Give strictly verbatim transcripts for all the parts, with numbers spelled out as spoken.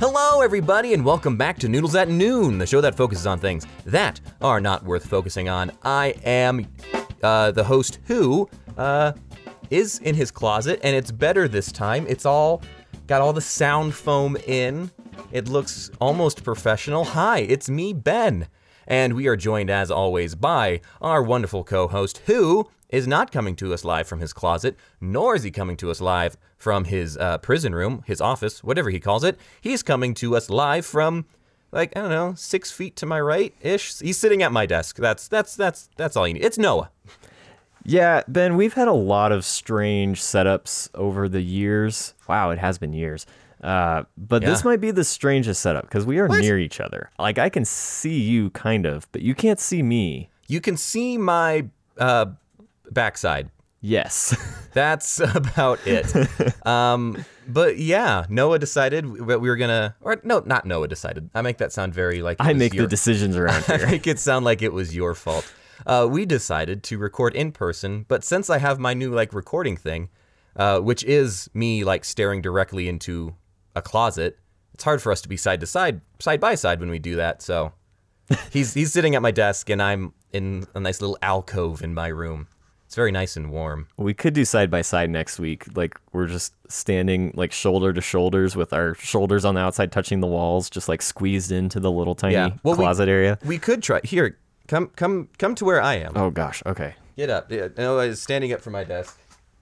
Hello, everybody, and welcome back to Noodles at Noon, the show that focuses on things that are not worth focusing on. I am uh, the host who uh, is in his closet, and it's better this time. It's all got all the sound foam in. It looks almost professional. Hi, it's me, Ben, and we are joined, as always, by our wonderful co-host who is not coming to us live from his closet, nor is he coming to us live from his uh, prison room, his office, whatever he calls it. He's coming to us live from, like, I don't know, six feet to my right-ish. He's sitting at my desk. That's that's that's that's all you need. It's Noah. Yeah, Ben, we've had a lot of strange setups over the years. Wow, it has been years. Uh, but Yeah. this might be the strangest setup because we are What? near each other. Like, I can see you, kind of, but you can't see me. You can see my uh, backside. Yes. That's about it. um, but yeah, Noah decided that we were gonna, or no, not Noah decided. I make that sound very like it I was make your, the decisions around I here. make it sound like it was your fault. Uh, we decided to record in person, but since I have my new like recording thing, uh, which is me like staring directly into a closet, it's hard for us to be side to side, side by side when we do that. So he's he's sitting at my desk, and I'm in a nice little alcove in my room. It's very nice and warm. We could do side by side next week. Like, we're just standing like shoulder to shoulders with our shoulders on the outside touching the walls, just like squeezed into the little tiny Yeah. Well, we- closet area. We could try. Here, come, come, come to where I am. Oh gosh, okay. Get up. Yeah, no, I was standing up from my desk.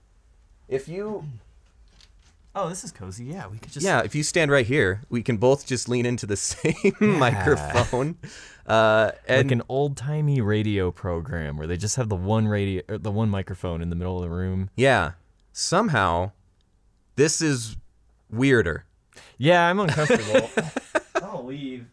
If you, Oh, this is cozy. Yeah, we could just yeah, if you stand right here, we can both just lean into the same microphone. Uh, and like an old-timey radio program where they just have the one radio, or the one microphone in the middle of the room. yeah, somehow, this is weirder. Yeah, I'm uncomfortable. I'll leave.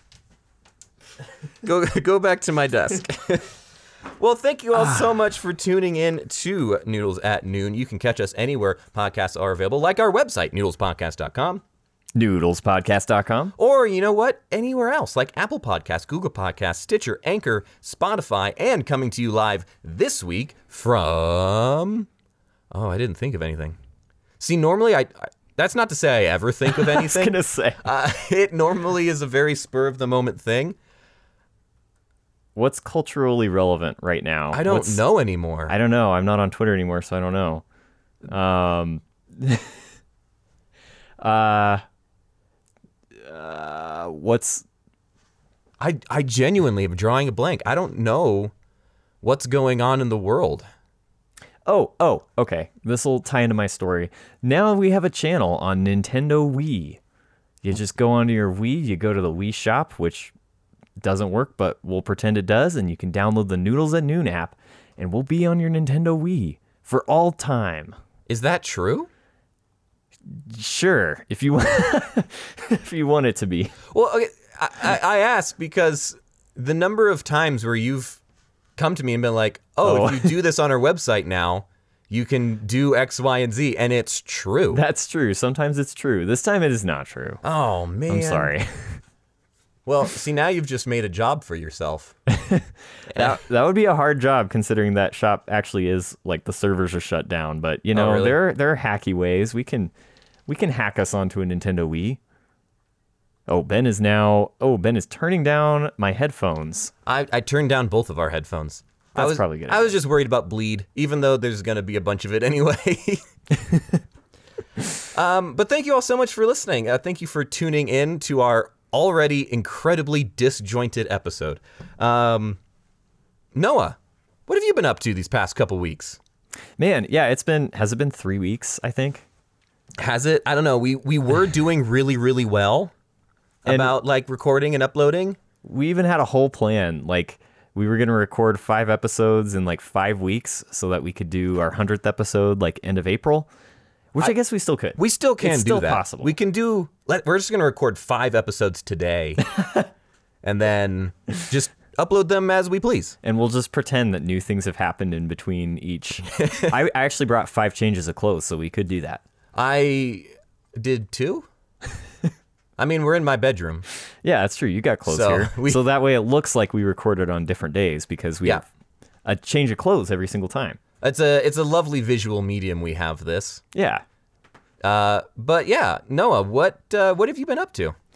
Go, go back to my desk. Well, thank you all so much for tuning in to Noodles at Noon. You can catch us anywhere podcasts are available, like our website, noodles podcast dot com. noodles podcast dot com. Or, you know what, anywhere else, like Apple Podcasts, Google Podcasts, Stitcher, Anchor, Spotify, and coming to you live this week from... Oh, I didn't think of anything. See, normally, I, I that's not to say I ever think of I was anything. gonna say, uh, it normally is a very spur-of-the-moment thing. what's culturally relevant right now? I don't What's- know anymore. I don't know. I'm not on Twitter anymore, so I don't know. Um, uh, uh, what's I, I genuinely am drawing a blank. I don't know what's going on in the world. Oh, oh, okay. This will tie into my story. Now we have a channel on Nintendo Wii. You just go onto your Wii, you go to the Wii shop, which doesn't work, but we'll pretend it does, and you can download the Noodles at Noon app, and we'll be on your Nintendo Wii for all time. Is that true? Sure, if you if you want it to be. Well, okay, I, I, I ask because the number of times where you've come to me and been like, oh, Oh. if you do this on our website now, you can do X, Y, and Z, and it's true. That's true. Sometimes it's true. This time it is not true. oh, man. I'm sorry. Well, see, now you've just made a job for yourself. That, that would be a hard job considering that shop actually is like the servers are shut down. But you know, really? there there are hacky ways we can we can hack us onto a Nintendo Wii. Oh, Ben is now. Oh, Ben is turning down my headphones. I, I turned down both of our headphones. I That's was, probably good. I was just worried about bleed, even though there's going to be a bunch of it anyway. um, but thank you all so much for listening. Uh, thank you for tuning in to our already incredibly disjointed episode. Um, Noah, what have you been up to these past couple weeks? Man, yeah, it's been. Has it been three weeks? I think. Has it? I don't know. We we were doing really, really well And- about like recording and uploading. We even had a whole plan. Like we were gonna record five episodes in like five weeks, so that we could do our hundredth episode like end of April. Which I, guess we still could. We still can It's do still that. possible. We can do. Let, we're just going to record five episodes today, and then just upload them as we please. And we'll just pretend that new things have happened in between each. I I actually brought five changes of clothes, so we could do that. I did too. I mean, we're in my bedroom. Yeah, that's true. You got clothes So, here. we- So that way it looks like we recorded on different days because we Yeah. have a change of clothes every single time. It's a it's a lovely visual medium we have this. Yeah. Uh, but yeah, Noah, what uh, what have you been up to?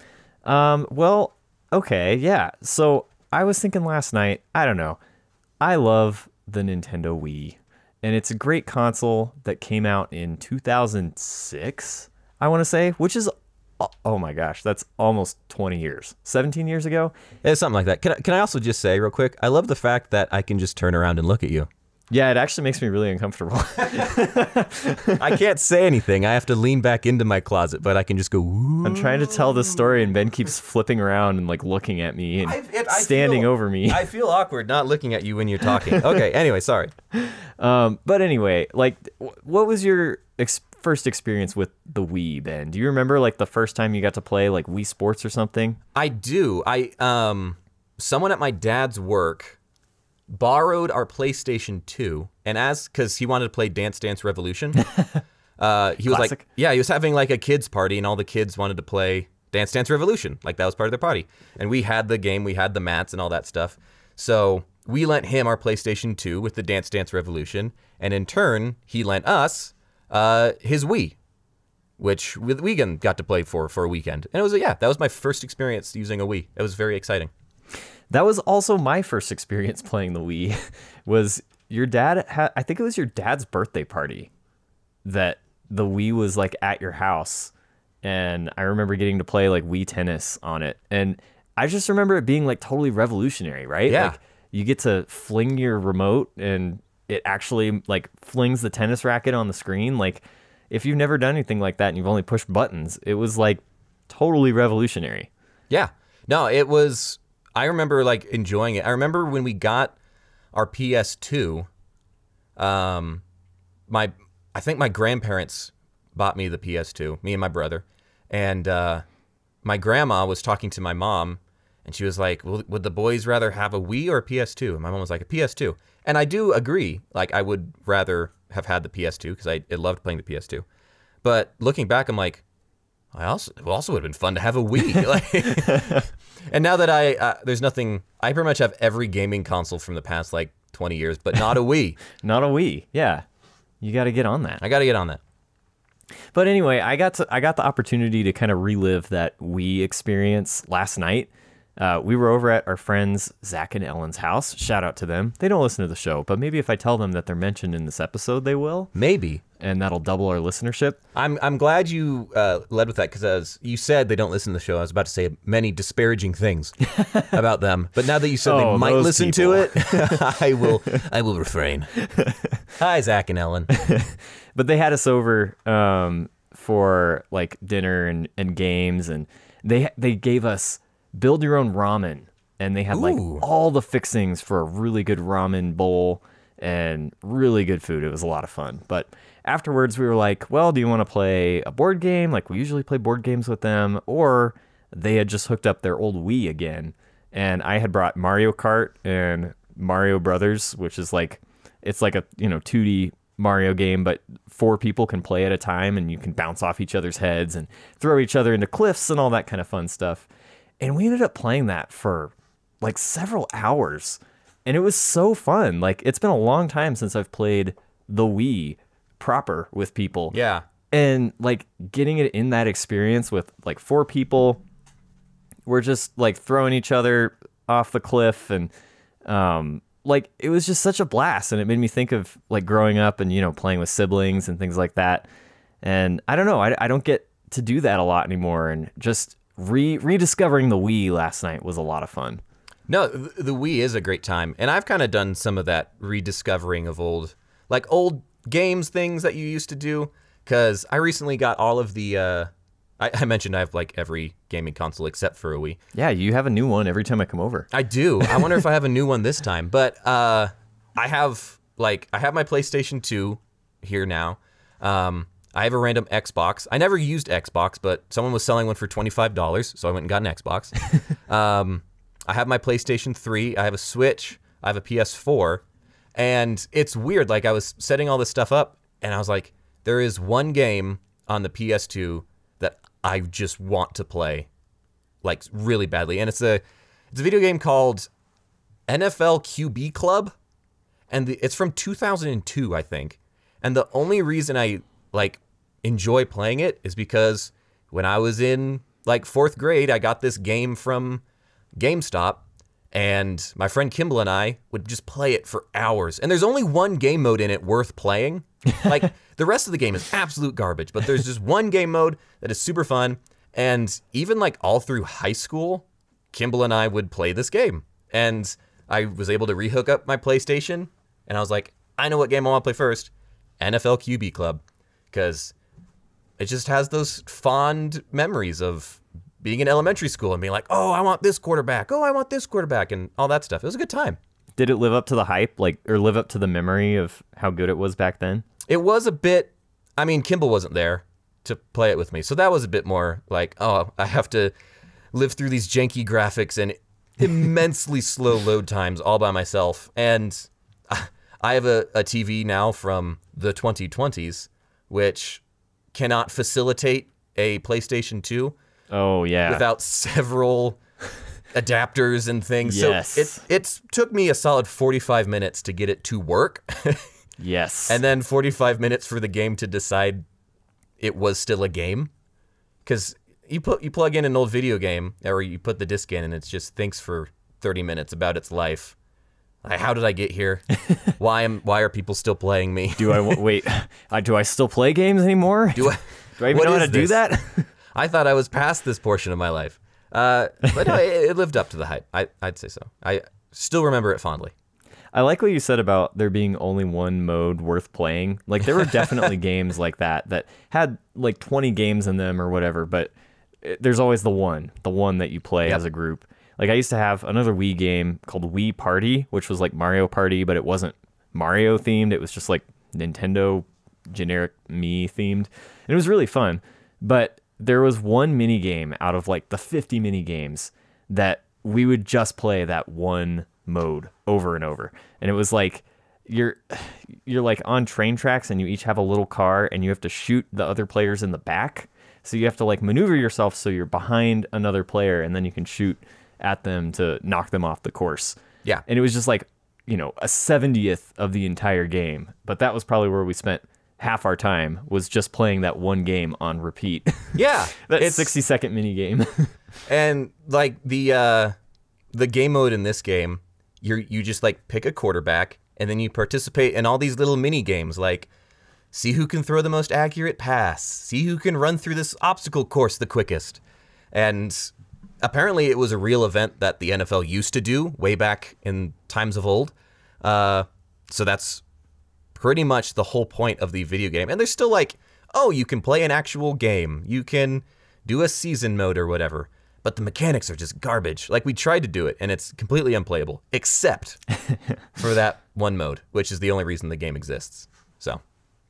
Um, well, okay, yeah. So I was thinking last night, I don't know. I love the Nintendo Wii, and it's a great console that came out in two thousand six, I want to say, which is, oh oh my gosh, that's almost twenty years. seventeen years ago? It's something like that. Can I, can I also just say real quick, I love the fact that I can just turn around and look at you. Yeah, it actually makes me really uncomfortable. I can't say anything. I have to lean back into my closet, but I can just go, ooh. I'm trying to tell this story, and Ben keeps flipping around and like looking at me and I- it- I standing feel- over me. I feel awkward not looking at you when you're talking. Okay, anyway, sorry. Um, but anyway, like, wh- what was your ex- first experience with the Wii, Ben? Do you remember like the first time you got to play like Wii Sports or something? I do. I um, someone at my dad's work borrowed our PlayStation two, and as because he wanted to play Dance Dance Revolution, uh, he was like, Classic. yeah, he was having like a kids party, and all the kids wanted to play Dance Dance Revolution, like that was part of their party, and we had the game, we had the mats and all that stuff, so we lent him our PlayStation two with the Dance Dance Revolution, and in turn, he lent us uh, his Wii, which with Wigan got to play for for a weekend, and it was yeah, that was my first experience using a Wii. It was very exciting. That was also my first experience playing the Wii. Was your dad had? I think it was your dad's birthday party that the Wii was like at your house, and I remember getting to play like Wii tennis on it, and I just remember it being like totally revolutionary, right? Yeah. Like you get to fling your remote, and it actually like flings the tennis racket on the screen. Like if you've never done anything like that and you've only pushed buttons, it was like totally revolutionary. Yeah. No, it was. I remember like enjoying it. I remember when we got our P S two. Um, my I think my grandparents bought me the P S two. Me and my brother, and uh, my grandma was talking to my mom, and she was like, well, "Would the boys rather have a Wii or a P S two?" And my mom was like, "A P S two." And I do agree. Like I would rather have had the P S two because I, I loved playing the P S two. But looking back, I'm like, I also it also would have been fun to have a Wii. Like, and now that I uh, there's nothing, I pretty much have every gaming console from the past like twenty years, but not a Wii. Not a Wii. Yeah. You got to get on that. I got to get on that. But anyway, I got to I got the opportunity to kind of relive that Wii experience last night. Uh, we were over at our friends Zach and Ellen's house. Shout out to them. They don't listen to the show, but maybe if I tell them that they're mentioned in this episode, they will, Maybe. and that'll double our listenership. I'm I'm glad you uh, led with that because as you said they don't listen to the show. I was about to say many disparaging things about them, but now that you said Oh, they might those listen people. to it, I will I will refrain. Hi, Zach and Ellen. But they had us over um, for like dinner and, and games, and they they gave us build your own ramen, and they had like Ooh. all the fixings for a really good ramen bowl and really good food. It was a lot of fun. But afterwards we were like, well, do you want to play a board game? Like we usually play board games with them, or they had just hooked up their old Wii again, and I had brought Mario Kart and Mario Brothers, which is like it's like a you know two D Mario game, but four people can play at a time, and you can bounce off each other's heads and throw each other into cliffs and all that kind of fun stuff. And we ended up playing that for like several hours, and it was so fun. Like it's been a long time since I've played the Wii proper with people. Yeah. And like getting it in that experience with like four people, we're just like throwing each other off the cliff, and um like it was just such a blast, and it made me think of like growing up and you know playing with siblings and things like that. And I don't know, I, I don't get to do that a lot anymore, and just re rediscovering the Wii last night was a lot of fun. No, th- the Wii is a great time, and I've kind of done some of that rediscovering of old, like old games, things that you used to do. Because I recently got all of the. Uh, I, I mentioned I have like every gaming console except for a Wii. Yeah, you have a new one every time I come over. I do. I wonder if I have a new one this time. But uh, I have like I have my PlayStation two here now. Um, I have a random Xbox. I never used Xbox, but someone was selling one for twenty-five dollars, so I went and got an Xbox. um, I have my PlayStation three. I have a Switch. I have a P S four. And it's weird. Like I was setting all this stuff up, and I was like, there is one game on the P S two that I just want to play, like really badly, and it's a it's a video game called N F L Q B Club, and the, it's from two thousand two, I think. And the only reason I like enjoy playing it is because when I was in like fourth grade, I got this game from GameStop, and my friend Kimball and I would just play it for hours. And there's only one game mode in it worth playing. Like, the rest of the game is absolute garbage, but there's just one game mode that is super fun. And even like all through high school, Kimball and I would play this game. And I was able to rehook up my PlayStation, and I was like, I know what game I want to play first. N F L Q B Club. Because it just has those fond memories of being in elementary school and being like, oh, I want this quarterback. Oh, I want this quarterback, and all that stuff. It was a good time. Did it live up to the hype, like, or live up to the memory of how good it was back then? It was a bit, I mean, Kimball wasn't there to play it with me. So that was a bit more like, oh, I have to live through these janky graphics and immensely slow load times all by myself. And I have a, a T V now from the twenty twenties, which cannot facilitate a PlayStation two. Oh, yeah. Without several adapters and things. Yes. So it it's took me a solid forty-five minutes to get it to work. Yes. And then forty-five minutes for the game to decide it was still a game. Because you put you plug in an old video game, or you put the disc in, and it just thinks for thirty minutes about its life. Like, how did I get here? Why am why are people still playing me? do I wait? I, do I still play games anymore? Do I? Do I even know how to do that? I thought I was past this portion of my life. Uh, but no, it, it lived up to the hype. I, I'd say so. I still remember it fondly. I like what you said about there being only one mode worth playing. Like, there were definitely games like that that had like twenty games in them or whatever, but it, there's always the one, the one that you play Yep. as a group. Like, I used to have another Wii game called Wii Party, which was like Mario Party, but it wasn't Mario themed. It was just like Nintendo generic me themed. And it was really fun. But there was one mini game out of like the fifty mini games that we would just play that one mode over and over. And it was like you're you're like on train tracks, and you each have a little car, and you have to shoot the other players in the back. So you have to like maneuver yourself so you're behind another player, and then you can shoot at them to knock them off the course. Yeah. And it was just like, you know, a seventieth of the entire game. But that was probably where we spent half our time, was just playing that one game on repeat. Yeah. That it's sixty second mini game. And like the uh, the game mode in this game, you you just like pick a quarterback, and then you participate in all these little mini games, like see who can throw the most accurate pass, see who can run through this obstacle course the quickest. And apparently it was a real event that the N F L used to do way back in times of old. Uh, so that's pretty much the whole point of the video game. And there's still like, oh, you can play an actual game. You can do a season mode or whatever. But the mechanics are just garbage. Like, we tried to do it, and it's completely unplayable, except for that one mode, which is the only reason the game exists. So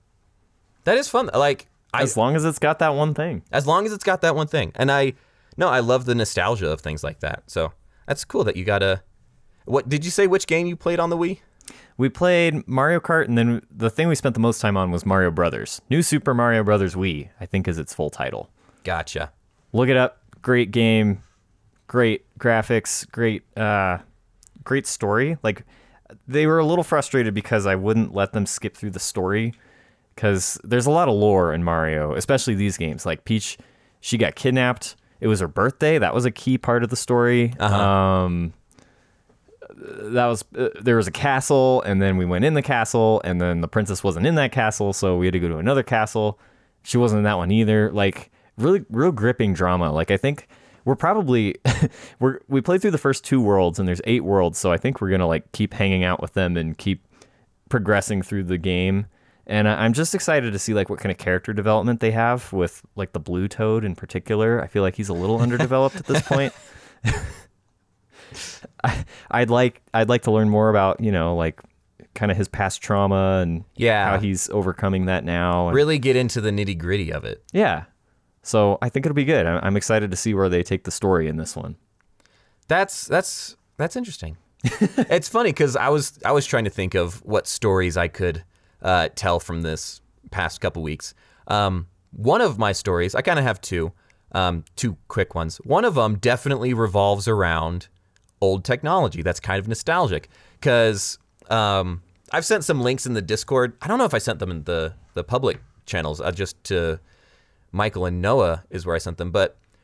that is fun. Like, I, As long as it's got that one thing. as long as it's got that one thing. And I, no, I love the nostalgia of things like that. So that's cool that you got a, what, did you say which game you played on the Wii? We played Mario Kart, and then the thing we spent the most time on was Mario Brothers. New Super Mario Brothers Wii, I think, is its full title. Gotcha. Look it up. Great game. Great graphics. Great, uh, great story. Like, they were a little frustrated because I wouldn't let them skip through the story, because there's a lot of lore in Mario, especially these games. Like, Peach, she got kidnapped. It was her birthday. That was a key part of the story. Uh-huh. Um, that was uh, there was a castle, and then we went in the castle, and then the princess wasn't in that castle, so we had to go to another castle. She wasn't in that one either. Like, really, real gripping drama. Like, I think we're probably we're we played through the first two worlds, and there's eight worlds, so I think we're gonna like keep hanging out with them and keep progressing through the game. And I- I'm just excited to see like what kind of character development they have with like the Blue Toad in particular. I feel like he's a little underdeveloped at this point. I, I'd like I'd like to learn more about, you know, like kind of his past trauma and Yeah. how he's overcoming that now. And, Really get into the nitty gritty of it. yeah. So I think it'll be good. I'm, I'm excited to see where they take the story in this one. That's that's that's interesting. It's funny because I was I was trying to think of what stories I could uh, tell from this past couple weeks. Um, one of my stories, I kind of have two, um, two quick ones. One of them definitely revolves around old technology. That's kind of nostalgic because um, I've sent some links in the Discord. I don't know if I sent them in the the public channels. Uh, just to Michael and Noah is where I sent them, but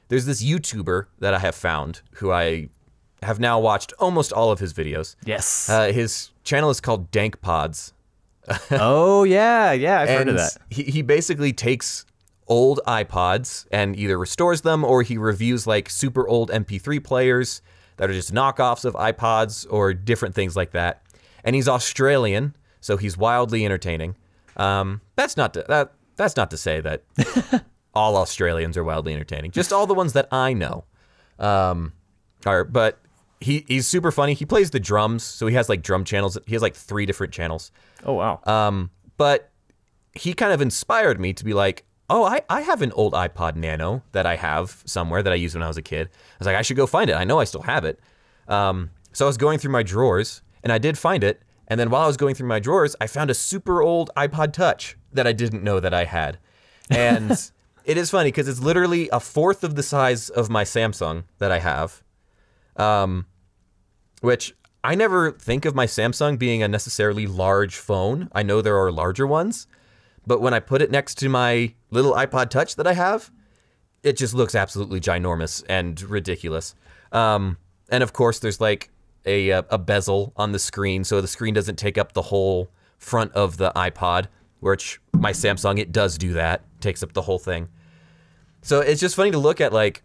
there's this YouTuber that I have found who I have now watched almost all of his videos. Yes. Uh, his channel is called Dank Pods. Oh, yeah. Yeah, I've heard of that. He, he basically takes old iPods and either restores them or he reviews like super old M P three players that are just knockoffs of iPods or different things like that. And he's Australian, so he's wildly entertaining. Um, that's not to, that that's not to say that all Australians are wildly entertaining. Just all the ones that I know. Um, are but he he's super funny. He plays the drums, so he has like drum channels. He has like three different channels. Oh wow. Um, but he kind of inspired me to be like, oh, I, I have an old iPod Nano that I have somewhere that I used when I was a kid. I was like, I should go find it. I know I still have it. Um, so I was going through my drawers, and I did find it. And then while I was going through my drawers, I found a super old iPod Touch that I didn't know that I had. And it is funny because it's literally a fourth of the size of my Samsung that I have, um, which I never think of my Samsung being a necessarily large phone. I know there are larger ones. But when I put it next to my little iPod Touch that I have, it just looks absolutely ginormous and ridiculous. Um, and of course, there's like a, a bezel on the screen, so the screen doesn't take up the whole front of the iPod, which my Samsung, it does do that, takes up the whole thing. So it's just funny to look at like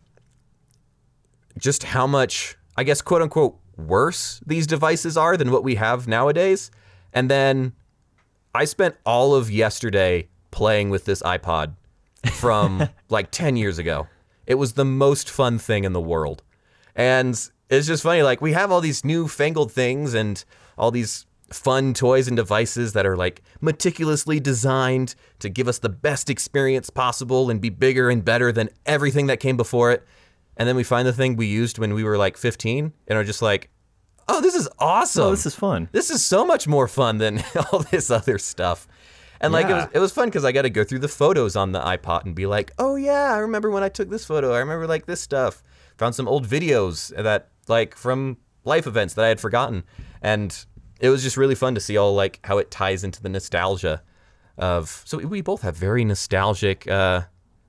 just how much, I guess, quote unquote, worse these devices are than what we have nowadays. And then I spent all of yesterday playing with this iPod from like ten years ago. It was the most fun thing in the world. And it's just funny, like we have all these newfangled things and all these fun toys and devices that are like meticulously designed to give us the best experience possible and be bigger and better than everything that came before it. And then we find the thing we used when we were like fifteen and are just like, oh, this is awesome. Oh, this is fun. This is so much more fun than all this other stuff. And like, Yeah. it was, it was fun because I got to go through the photos on the iPod and be like, oh yeah, I remember when I took this photo. I remember like this stuff. Found some old videos that like from life events that I had forgotten. And it was just really fun to see all like how it ties into the nostalgia of, so we both have very nostalgic uh,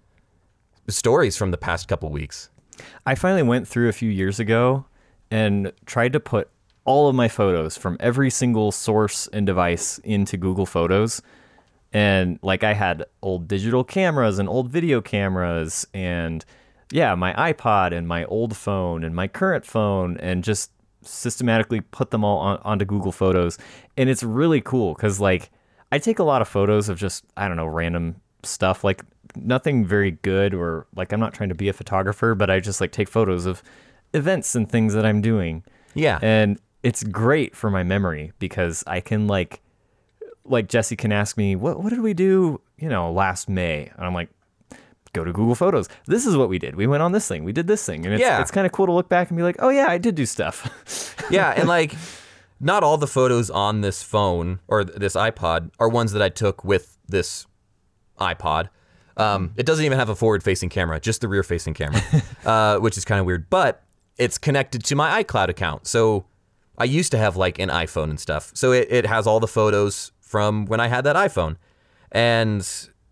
stories from the past couple weeks. I finally went through a few years ago and tried to put all of my photos from every single source and device into Google Photos. And like I had old digital cameras and old video cameras and yeah, my iPod and my old phone and my current phone and just systematically put them all on, onto Google Photos. And it's really cool because like I take a lot of photos of just, I don't know, random stuff, like nothing very good or like I'm not trying to be a photographer, but I just like take photos of events and things that I'm doing. Yeah. And it's great for my memory because I can like, like Jesse can ask me, what, what did we do, you know, last May? And I'm like, go to Google Photos. This is what we did. We went on this thing. We did this thing. And it's, Yeah. it's kind of cool to look back and be like, oh yeah, I did do stuff. Yeah, and like, not all the photos on this phone or this iPod are ones that I took with this iPod. Um, it doesn't even have a forward-facing camera, just the rear-facing camera, uh, which is kind of weird. But it's connected to my iCloud account. So I used to have like an iPhone and stuff. So it, it has all the photos from when I had that iPhone. And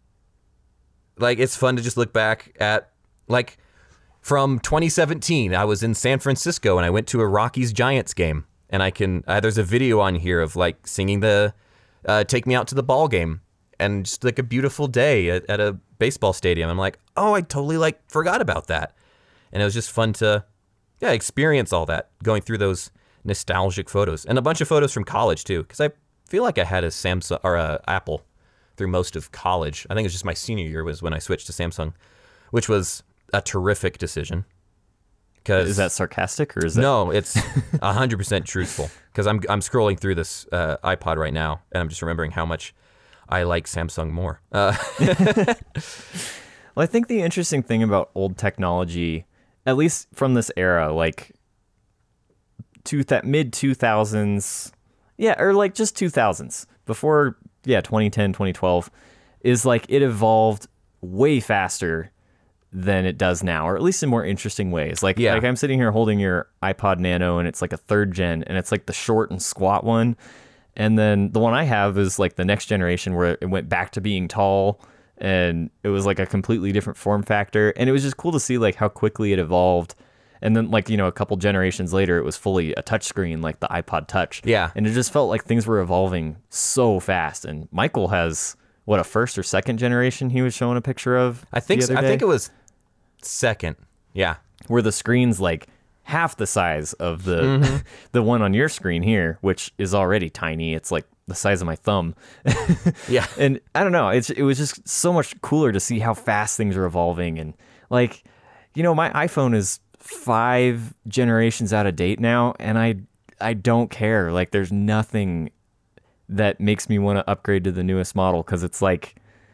like, it's fun to just look back at, like, from twenty seventeen, I was in San Francisco and I went to a Rockies Giants game. And I can, uh, there's a video on here of like singing the, uh, Take Me Out to the Ball game. And just like a beautiful day at, at a baseball stadium. I'm like, oh, I totally like forgot about that. And it was just fun to, yeah, experience all that, going through those nostalgic photos. And a bunch of photos from college too, because I feel like I had a Samsung or a Apple through most of college. I think it was just my senior year was when I switched to Samsung, which was a terrific decision. Cause Is that sarcastic or is that? no, it's one hundred percent truthful. Because I'm I'm scrolling through this uh, iPod right now, and I'm just remembering how much I like Samsung more. Uh, Well, I think the interesting thing about old technology, at least from this era, like two th- mid two thousands, yeah, or like just two thousands, before, yeah, twenty ten, twenty twelve, is like it evolved way faster than it does now, or at least in more interesting ways. Like, Yeah. like I'm sitting here holding your iPod Nano, and it's like a third gen, and it's like the short and squat one. And then the one I have is like the next generation where it went back to being tall and it was like a completely different form factor, and it was just cool to see like how quickly it evolved. And then, like, you know, a couple generations later, it was fully a touchscreen, like the iPod Touch. Yeah. And it just felt like things were evolving so fast. And Michael has, what, a first or second generation he was showing a picture of? I think the so. other I day? think it was second. Yeah. Where the screen's like half the size of the Mm-hmm. the one on your screen here, which is already tiny. It's like the size of my thumb. Yeah. And I don't know. It's it was just so much cooler to see how fast things are evolving. And like, you know, my iPhone is five generations out of date now, and I I don't care. Like, there's nothing that makes me want to upgrade to the newest model because it's like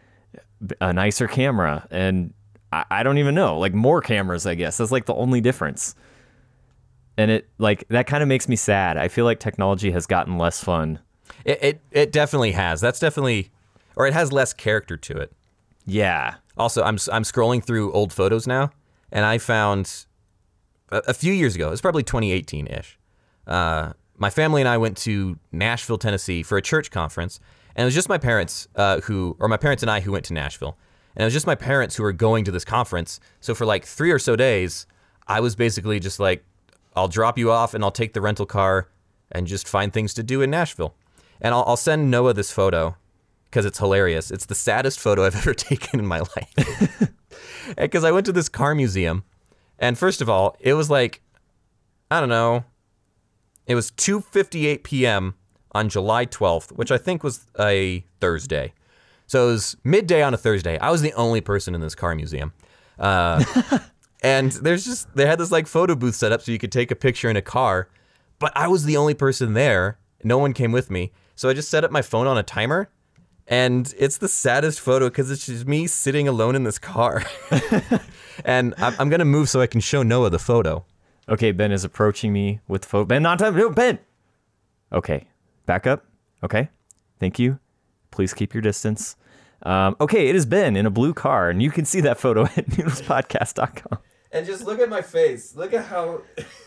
a nicer camera, and I, I don't even know, like more cameras, I guess. That's like the only difference. And it like that kind of makes me sad. I feel like technology has gotten less fun. It, it it definitely has. That's definitely, or it has less character to it. Yeah. Also, I'm I'm scrolling through old photos now, and I found a, a few years ago. It's probably twenty eighteen-ish. Uh, my family and I went to Nashville, Tennessee, for a church conference, and it was just my parents uh, who, or my parents and I, who went to Nashville, and it was just my parents who were going to this conference. So for like three or so days, I was basically just like, I'll drop you off, and I'll take the rental car, and just find things to do in Nashville. And I'll, I'll send Noah this photo because it's hilarious. It's the saddest photo I've ever taken in my life. Because I went to this car museum, and first of all, it was like, I don't know, it was two fifty-eight p.m. on July twelfth, which I think was a Thursday. So it was midday on a Thursday. I was the only person in this car museum. Uh, and there's just, they had this like photo booth set up so you could take a picture in a car, but I was the only person there. No one came with me. So I just set up my phone on a timer, and it's the saddest photo because it's just me sitting alone in this car. And I'm, I'm going to move so I can show Noah the photo. Okay, Ben is approaching me with the photo. Ben, not time. No, Ben. Okay, back up. Okay, thank you. Please keep your distance. Um, okay, it is Ben in a blue car, and you can see that photo at noodles podcast dot com. And just look at my face. Look at how...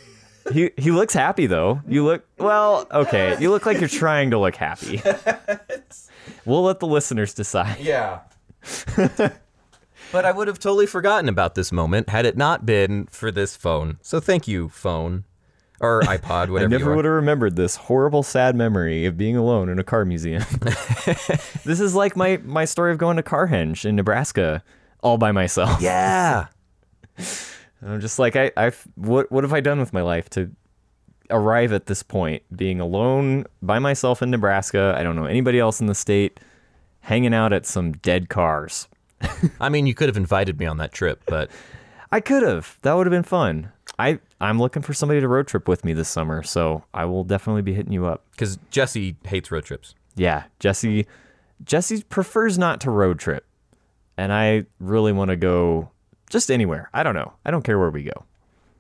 He he looks happy though. You look well, okay. You look like you're trying to look happy. We'll let the listeners decide. Yeah. But I would have totally forgotten about this moment had it not been for this phone. So thank you, phone. Or iPod, whatever I never you would have remembered this horrible, sad memory of being alone in a car museum. This is like my, my story of going to Carhenge in Nebraska all by myself. Yeah. I'm just like, I, I, what, what have I done with my life to arrive at this point? Being alone by myself in Nebraska. I don't know anybody else in the state. Hanging out at some dead cars. I mean, you could have invited me on that trip, but... I could have. That would have been fun. I, I'm looking for somebody to road trip with me this summer, so I will definitely be hitting you up. Because Jesse hates road trips. Yeah, Jesse, Jesse prefers not to road trip. And I really want to go just anywhere. I don't know. I don't care where we go.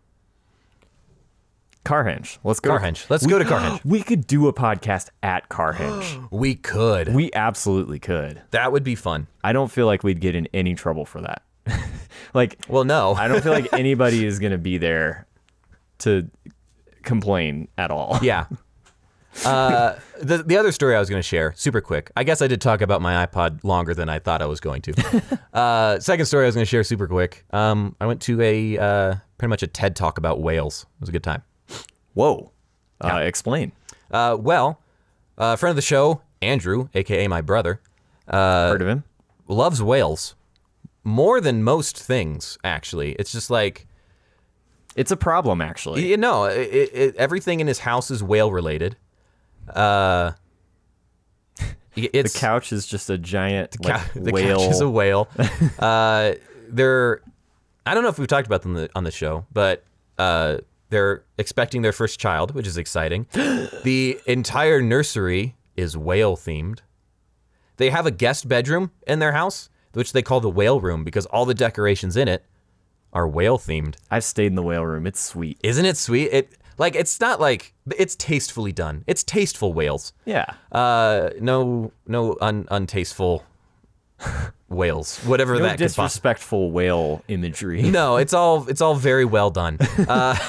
Carhenge. Let's go. Carhenge. Let's we, go to Carhenge. We could do a podcast at Carhenge. We could. We absolutely could. That would be fun. I don't feel like we'd get in any trouble for that. Like, well, no. I don't feel like anybody is going to be there to complain at all. Yeah. Uh, the the other story I was going to share, super quick. I guess I did talk about my iPod longer than I thought I was going to. uh, second story I was going to share, super quick. Um, I went to a uh, pretty much a TED Talk about whales. It was a good time. Whoa. Uh, Yeah. Explain. Uh, well, a friend of the show, Andrew, aka my brother, uh, Heard of him? loves whales more than most things. Actually, it's just like, It's a problem, actually. you know, it, it, everything in his house is whale related. Uh, it's The couch is just a giant like, Ca- the whale. couch is a whale. uh, they're, I don't know if we've talked about them on the, on the show, but uh, they're expecting their first child, which is exciting. The entire nursery is whale themed. They have a guest bedroom in their house, which they call the whale room because all the decorations in it are whale themed. I've stayed in the whale room. It's sweet. Isn't it sweet? It like it's not like it's tastefully done. It's tasteful whales. Yeah. Uh, no, no un, untasteful whales, whatever No that could possibly. disrespectful whale imagery. No, it's all it's all very well done. Uh,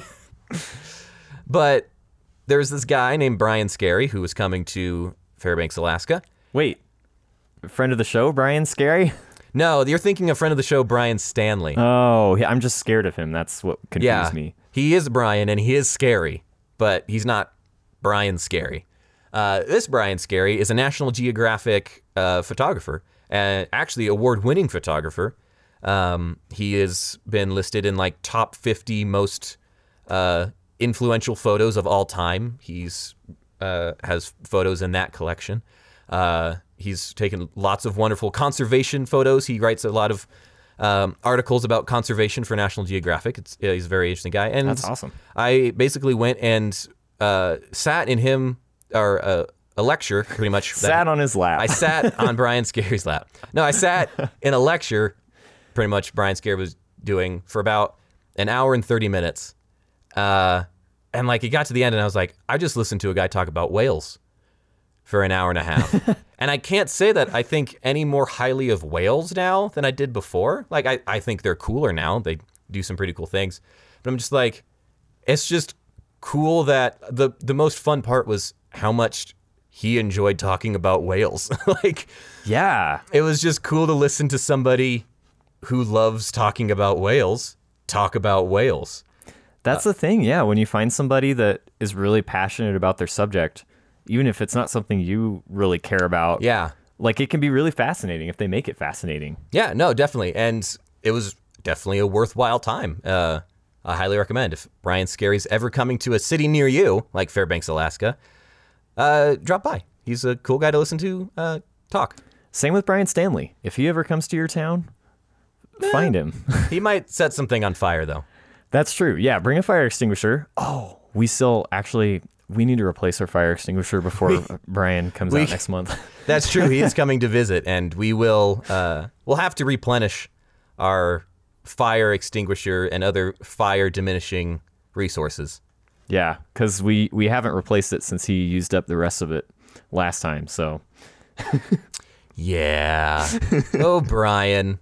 but there's this guy named Brian Scary who was coming to Fairbanks, Alaska. Wait. friend of the show, Brian Scary? No, you're thinking of friend of the show, Brian Stanley. Oh, yeah, I'm just scared of him. That's what confused yeah, me. He is Brian, and he is scary, but he's not Brian Scary. Uh, this Brian Scary is a National Geographic uh, photographer, and actually award-winning photographer. Um, he has been listed in like top fifty most uh, influential photos of all time. He's uh, has photos in that collection. Uh, he's taken lots of wonderful conservation photos. He writes a lot of um, articles about conservation for National Geographic. It's, yeah, he's a very interesting guy. And That's awesome. I basically went and uh, sat in him, or uh, a lecture, pretty much. Sat on his lap. I sat on Brian Scary's lap. No, I sat in a lecture, pretty much Brian Scary was doing for about an hour and thirty minutes. Uh, and like it got to the end and I was like, I just listened to a guy talk about whales for an hour and a half. And I can't say that I think any more highly of whales now than I did before. Like, I, I think they're cooler now. They do some pretty cool things. But I'm just like, it's just cool that the, the most fun part was how much he enjoyed talking about whales. Like, yeah. it was just cool to listen to somebody who loves talking about whales talk about whales. That's the thing, yeah. When you find somebody that is really passionate about their subject, even if it's not something you really care about, Yeah. like it can be really fascinating if they make it fascinating. Yeah, no, definitely. And it was definitely a worthwhile time. Uh, I highly recommend if Brian Scary's ever coming to a city near you, like Fairbanks, Alaska, uh, drop by. He's a cool guy to listen to uh, talk. Same with Brian Stanley. If he ever comes to your town, find him. He might set something on fire, though. That's true. Yeah, bring a fire extinguisher. Oh, we still actually we need to replace our fire extinguisher before We- Brian comes we- out next month. That's true. He is coming to visit, and we will uh, we'll have to replenish our fire extinguisher and other fire diminishing resources. Yeah, because we we haven't replaced it since he used up the rest of it last time. So Yeah. Oh, Brian.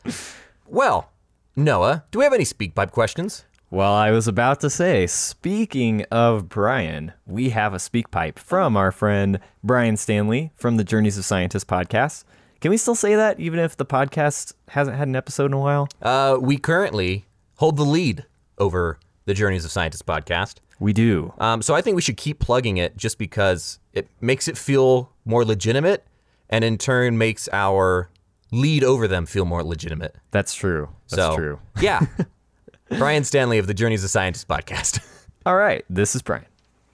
Well, Noah, do we have any speak pipe questions? well, I was about to say, speaking of Brian, we have a speak pipe from our friend Brian Stanley from the Journeys of Scientists podcast. Can we still say that even if the podcast hasn't had an episode in a while? Uh, we currently hold the lead over the Journeys of Scientists podcast. We do. Um, so I think we should keep plugging it just because it makes it feel more legitimate and in turn makes our lead over them feel more legitimate. That's true. That's so, true. Yeah. Brian Stanley of the Journeys of Scientists podcast. All right, this is Brian.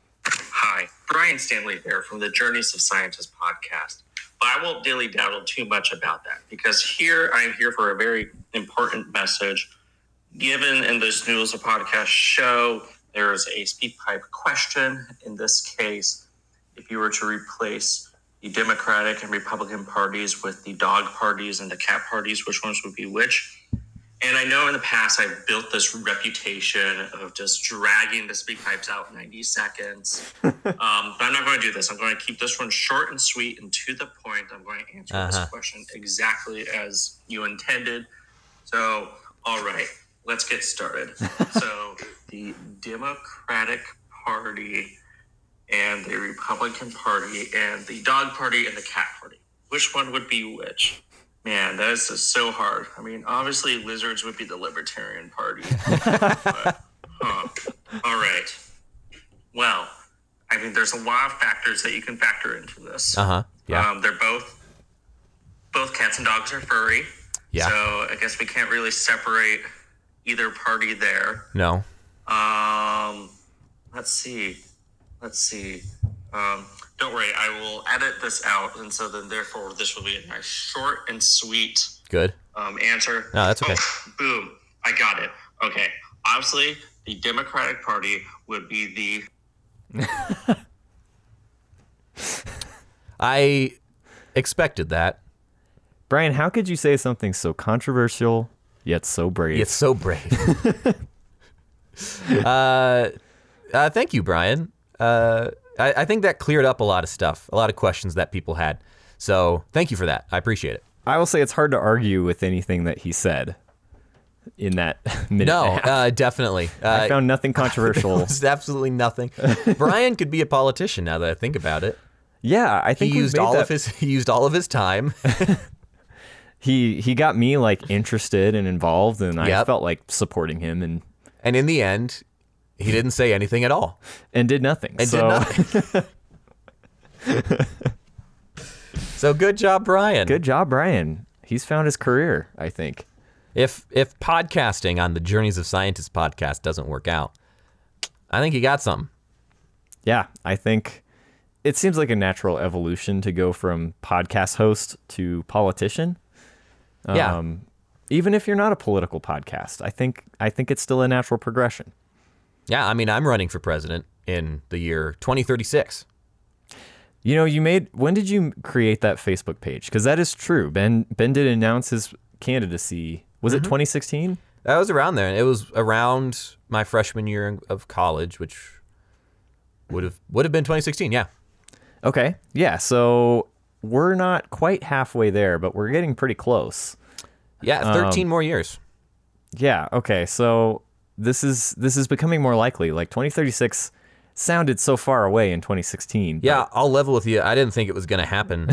Hi, Brian Stanley here from the Journeys of Scientists podcast. But I won't dilly-daddle too much about that because here I am here for a very important message. Given in this Noodles of Podcast show, there is a speak pipe question. In this case, if you were to replace the Democratic and Republican parties with the dog parties and the cat parties, which ones would be which? And I know in the past I've built this reputation of just dragging the speak pipes out in ninety seconds. um, but I'm not going to do this. I'm going to keep this one short and sweet and to the point. I'm going to answer Uh-huh. this question exactly as you intended. So, all right, let's get started. So, the Democratic Party and the Republican Party and the dog party and the cat party. Which one would be which? Man, that is just so hard. I mean, obviously, lizards would be the Libertarian Party. but, huh. All right. Well, I mean, there's a lot of factors that you can factor into this. Uh-huh. Yeah. Um, they're both, both cats and dogs are furry. Yeah. So I guess we can't really separate either party there. No. Um, let's see. Let's see. Um, don't worry, I will edit this out, and so then therefore this will be a nice short and sweet Good. um, answer. No, that's okay. Oh, boom, I got it. Okay, obviously the Democratic Party would be the. I expected that. Brian, how could you say something so controversial yet so brave? It's so brave. uh, uh, thank you, Brian. Uh, I, I think that cleared up a lot of stuff, a lot of questions that people had. So thank you for that. I appreciate it. I will say it's hard to argue with anything that he said in that minute. No, and a half. uh, definitely. Uh, I found nothing controversial. There's absolutely nothing. Brian could be a politician now that I think about it. Yeah, I He think we've used made all that- of his he used all of his time. he he got me like interested and involved, and I Yep. felt like supporting him, and And in the end, he didn't say anything at all. and did nothing. And so did nothing. So good job, Brian. good job, Brian. He's found his career, I think. If if podcasting on the Journeys of Scientists podcast doesn't work out, I think you got something. Yeah, I think it seems like a natural evolution to go from podcast host to politician. Yeah. Um, even if you're not a political podcast, I think I think it's still a natural progression. Yeah, I mean, I'm running for president in the year twenty thirty-six. You know, you made when did you create that Facebook page? Because that is true. Ben Ben did announce his candidacy. Was it twenty sixteen? That was around there. It was around my freshman year of college, which would have would have been twenty sixteen. Yeah. Okay, yeah. So we're not quite halfway there, but we're getting pretty close. Yeah, thirteen more years. Yeah. Okay. So this is this is becoming more likely. Like twenty thirty-six sounded so far away in twenty sixteen. Yeah, I'll level with you. I didn't think it was going to happen.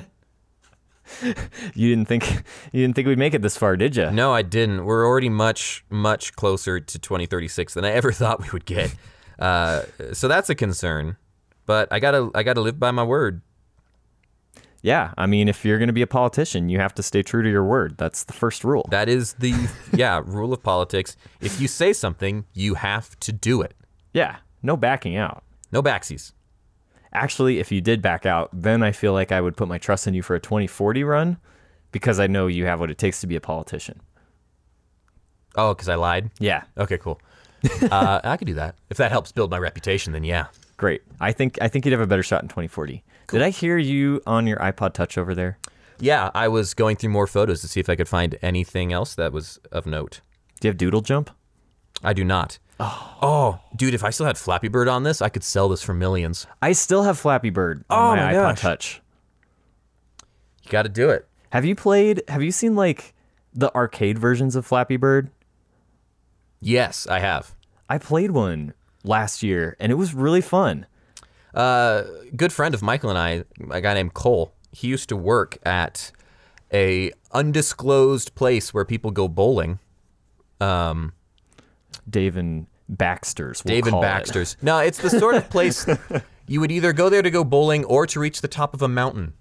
You didn't think you didn't think we'd make it this far, did you? No, I didn't. We're already much, much closer to twenty thirty-six than I ever thought we would get. Uh, so that's a concern. But I gotta, I gotta live by my word. Yeah. I mean, if you're going to be a politician, you have to stay true to your word. That's the first rule. That is the, yeah, rule of politics. If you say something, you have to do it. Yeah. No backing out. No backsies. Actually, if you did back out, then I feel like I would put my trust in you for a twenty forty run because I know you have what it takes to be a politician. Oh, because I lied? Yeah. Okay, cool. uh, I could do that. If that helps build my reputation, then yeah. Great. I think I think you'd have a better shot in twenty forty. Did I hear you on your iPod Touch over there? Yeah, I was going through more photos to see if I could find anything else that was of note. Do you have Doodle Jump? I do not. Oh. oh, dude, if I still had Flappy Bird on this, I could sell this for millions. I still have Flappy Bird on Oh my, my iPod gosh. Touch. You got to do it. Have you played, have you seen like the arcade versions of Flappy Bird? Yes, I have. I played one last year and it was really fun. Uh, good friend of Michael and I, a guy named Cole, he used to work at a undisclosed place where people go bowling. Um, Dave and Baxter's. We'll Dave and call it. Baxter's. No, it's the sort of place you would either go there to go bowling or to reach the top of a mountain.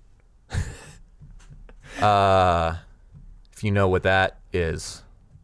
Uh, if you know what that is.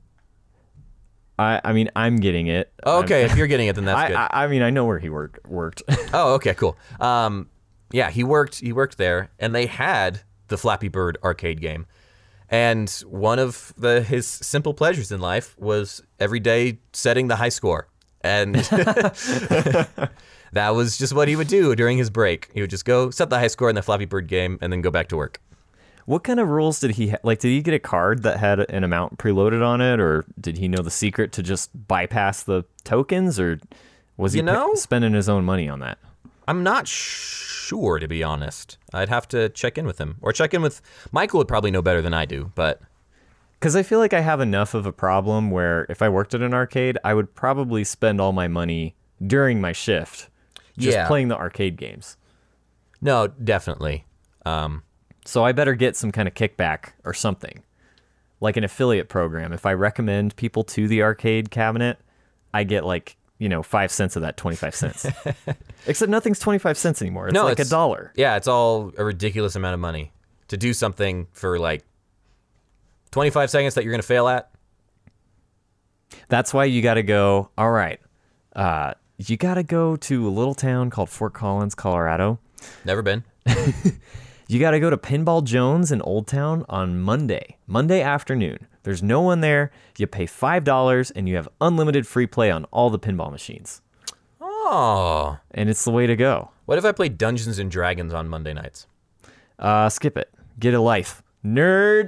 I, I mean, I'm getting it. Okay, I'm- if you're getting it, then that's I, good. I, I mean, I know where he worked. Worked. Oh, okay, cool. Um, yeah, he worked. He worked there, and they had the Flappy Bird arcade game. And one of the his simple pleasures in life was every day setting the high score, and that was just what he would do during his break. He would just go set the high score in the Flappy Bird game, and then go back to work. What kind of rules did he ha- like? Did he get a card that had an amount preloaded on it, or did he know the secret to just bypass the tokens, or was he You know? pi- spending his own money on that? I'm not sure, to be honest. I'd have to check in with him, or check in with Michael. Would probably know better than I do, but. Because I feel like I have enough of a problem where if I worked at an arcade, I would probably spend all my money during my shift just Yeah. playing the arcade games. No, definitely. Um, So I better get some kind of kickback or something, like an affiliate program. If I recommend people to the arcade cabinet, I get like, you know, five cents of that twenty-five cents. Except nothing's twenty-five cents anymore. It's No, like it's- a dollar. Yeah, it's all a ridiculous amount of money to do something for like twenty-five seconds that you're going to fail at. That's why you got to go. All right. Uh, you got to go to a little town called Fort Collins, Colorado. Never been. You got to go to Pinball Jones in Old Town on Monday, Monday afternoon. There's no one there. You pay five dollars and you have unlimited free play on all the pinball machines. Oh. And it's the way to go. What if I played Dungeons and Dragons on Monday nights? Uh, skip it. Get a life. Nerd.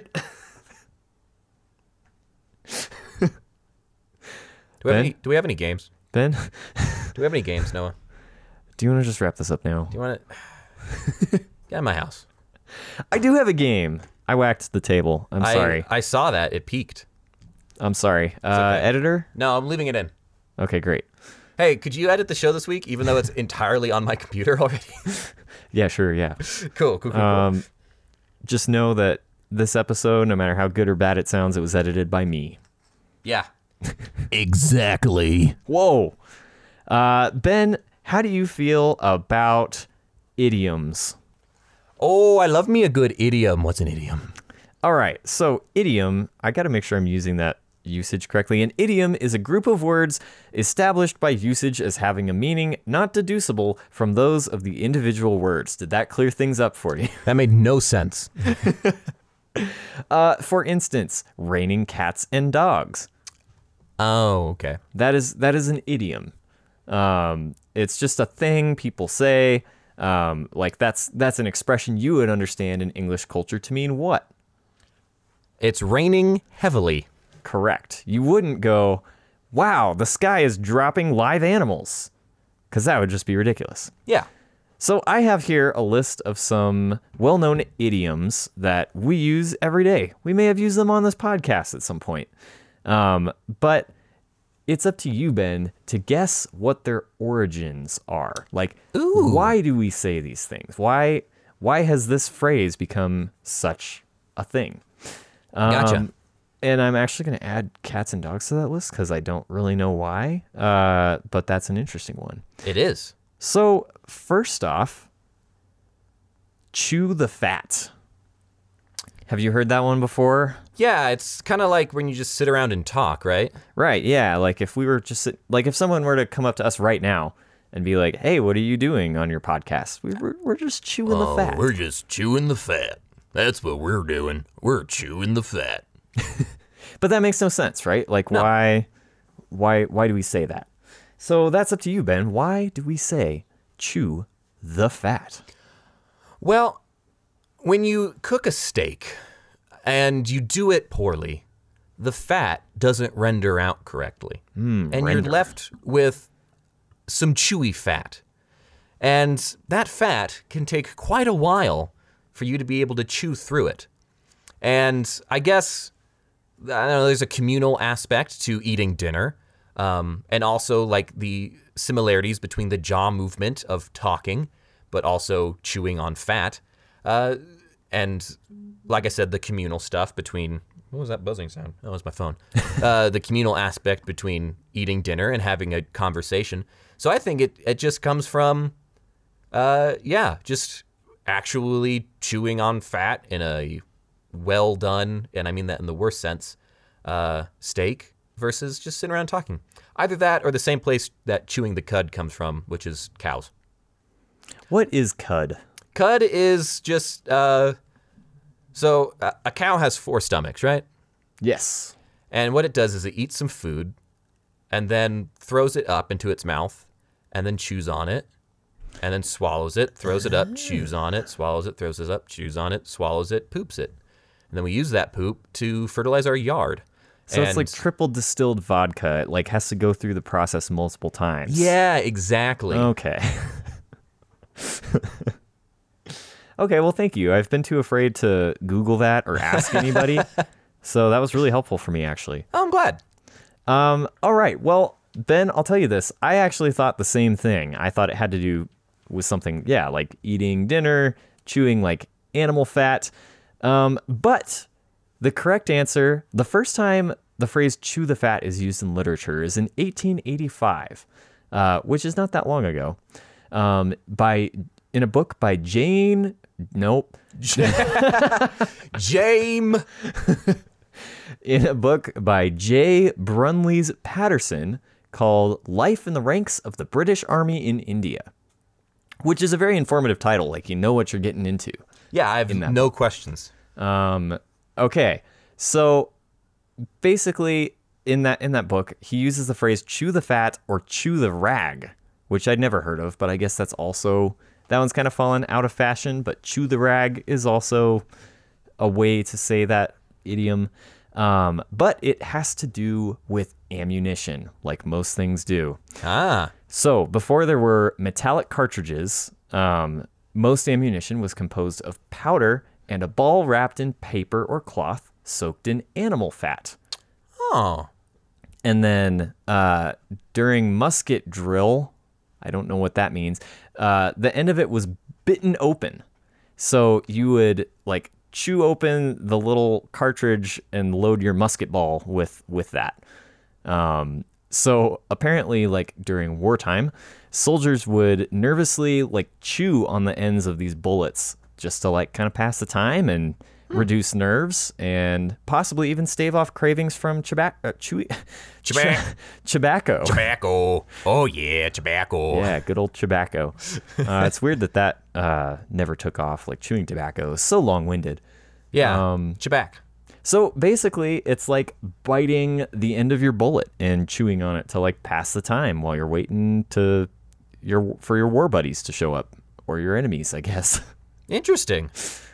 Do we have Ben? any, do we have any games? Ben, Do we have any games, Noah? do you want to just wrap this up now? Do you want to get in my house? I do have a game. I whacked the table. I'm I, sorry. I saw that. It peaked. I'm sorry. Uh, okay. Editor? No, I'm leaving it in. Okay, great. Hey, could you edit the show this week, even though it's entirely on my computer already? Yeah, sure, yeah. Cool, cool, cool, Um, cool. Just know that this episode, no matter how good or bad it sounds, it was edited by me. Yeah. Exactly. Whoa. Uh, Ben, how do you feel about idioms? Oh, I love me a good idiom. What's an idiom? All right, so idiom, I got to make sure I'm using that usage correctly. An idiom is a group of words established by usage as having a meaning not deducible from those of the individual words. Did that clear things up for you? That made no sense. Uh, for instance, raining cats and dogs. Oh, okay. That is that is an idiom. Um, it's just a thing people say. Um, like that's that's an expression you would understand in English culture to mean what? It's raining heavily. Correct. You wouldn't go, wow, the sky is dropping live animals, because that would just be ridiculous. Yeah. So I have here a list of some well-known idioms that we use every day. We may have used them on this podcast at some point. Um, but it's up to you, Ben, to guess what their origins are. Like, Ooh. Why do we say these things? Why why has this phrase become such a thing? Um, Gotcha. And I'm actually going to add cats and dogs to that list because I don't really know why, uh, but that's an interesting one. It is. So, first off, chew the fat. Have you heard that one before? Yeah, it's kind of like when you just sit around and talk, right? Right, yeah. Like if we were just, sit- like if someone were to come up to us right now and be like, hey, what are you doing on your podcast? We, we're, we're just chewing the fat. Oh, we're just chewing the fat. That's what we're doing. We're chewing the fat. But that makes no sense, right? Like No. why, why, why do we say that? So that's up to you, Ben. Why do we say chew the fat? Well, when you cook a steak and you do it poorly, the fat doesn't render out correctly. and render. you're left with some chewy fat. And that fat can take quite a while for you to be able to chew through it. And I guess, I don't know, there's a communal aspect to eating dinner. Um, and also like the similarities between the jaw movement of talking, but also chewing on fat. Uh, and like I said, the communal stuff between, what was that buzzing sound? That was my phone. uh, the communal aspect between eating dinner and having a conversation. So I think it, it just comes from, uh, yeah, just actually chewing on fat in a well done, and I mean that in the worst sense, uh, steak versus just sitting around talking. Either that or the same place that chewing the cud comes from, which is cows. What is cud? Cud is just, uh, so a, a cow has four stomachs, right? Yes. And what it does is it eats some food and then throws it up into its mouth and then chews on it and then swallows it, throws it up, chews on it, swallows it, throws it up, chews on it, swallows it, poops it. And then we use that poop to fertilize our yard. So it's And- like triple distilled vodka. It like has to go through the process multiple times. Yeah, exactly. Okay. Okay, well, thank you. I've been too afraid to Google that or ask anybody. So that was really helpful for me, actually. Oh, I'm glad. Um, all right. Well, Ben, I'll tell you this. I actually thought the same thing. I thought it had to do with something, yeah, like eating dinner, chewing like animal fat. Um, but the correct answer, the first time the phrase chew the fat is used in literature is in eighteen eighty-five, uh, which is not that long ago, um, by in a book by Jane, nope, James. in a book by J. Brunlees Patterson called Life in the Ranks of the British Army in India, which is a very informative title. Like, you know what you're getting into. Yeah, I have that no questions. Um, okay, so basically in that in that book, he uses the phrase chew the fat or chew the rag, which I'd never heard of, but I guess that's also, that one's kind of fallen out of fashion, but chew the rag is also a way to say that idiom. Um, but it has to do with ammunition, like most things do. Ah, So before there were metallic cartridges, um, most ammunition was composed of powder and a ball wrapped in paper or cloth soaked in animal fat. oh, And then uh, during musket drill, I don't know what that means, uh, the end of it was bitten open. So you would like chew open the little cartridge and load your musket ball with, with that. Um, so apparently, like during wartime, soldiers would nervously like chew on the ends of these bullets just to like kind of pass the time and hmm. reduce nerves and possibly even stave off cravings from tobacco. Uh, chewy, Chabac- ch- tobacco. Tobacco. Oh yeah, tobacco. Yeah, good old tobacco. Uh, it's weird that that uh, never took off. Like chewing tobacco is so long-winded. Yeah, Um, chabac. So basically, it's like biting the end of your bullet and chewing on it to like pass the time while you're waiting to your for your war buddies to show up or your enemies, I guess. Interesting.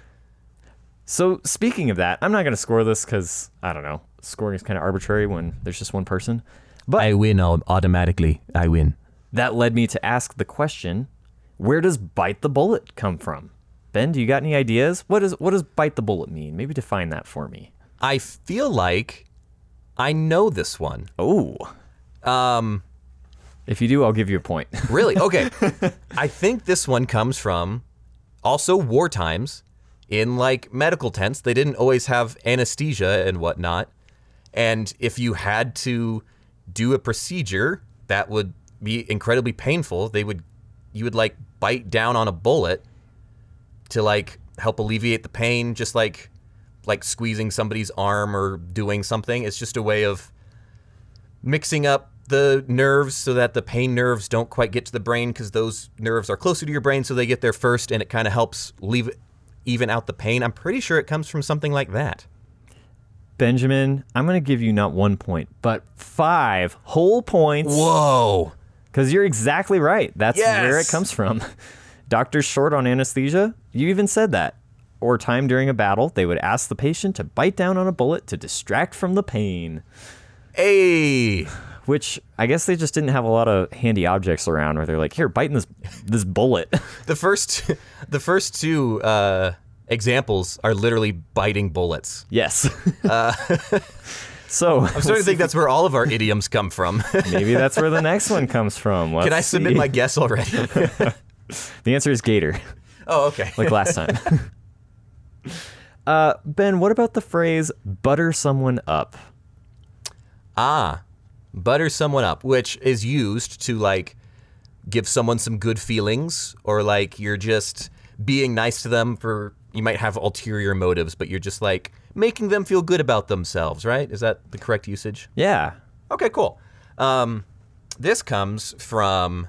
So speaking of that, I'm not going to score this because I don't know. Scoring is kind of arbitrary when there's just one person. But I win automatically. I win. that led me to ask the question: where does bite the bullet come from? Ben, do you got any ideas? What does what does bite the bullet mean? Maybe define that for me. I feel like I know this one. Oh. Um, If you do, I'll give you a point. really? Okay. I think this one comes from also war times. In like medical tents, they didn't always have anesthesia and whatnot. And if you had to do a procedure that would be incredibly painful, they would, you would like bite down on a bullet to like help alleviate the pain, just like like squeezing somebody's arm or doing something. It's just a way of mixing up the nerves so that the pain nerves don't quite get to the brain because those nerves are closer to your brain, so they get there first, and it kind of helps leave even out the pain. I'm pretty sure it comes from something like that. Benjamin, I'm going to give you not one point, but five whole points. Whoa. Because you're exactly right. That's Yes. where it comes from. Doctors short on anesthesia, you even said that. Or time during a battle, they would ask the patient to bite down on a bullet to distract from the pain. Hey. Which I guess they just didn't have a lot of handy objects around where they're like, here, bite in this this bullet. The first the first two uh, examples are literally biting bullets. Yes. Uh, so I'm starting to think that's where all of our idioms come from. maybe that's where the next one comes from. Let's Can I submit see. my guess already? The answer is gator, Oh, okay. like last time. uh, Ben, what about the phrase butter someone up? Ah, butter someone up, which is used to like give someone some good feelings, or like you're just being nice to them for, you might have ulterior motives, but you're just like making them feel good about themselves, right? Is that the correct usage? Yeah. Okay, cool. Um, this comes from,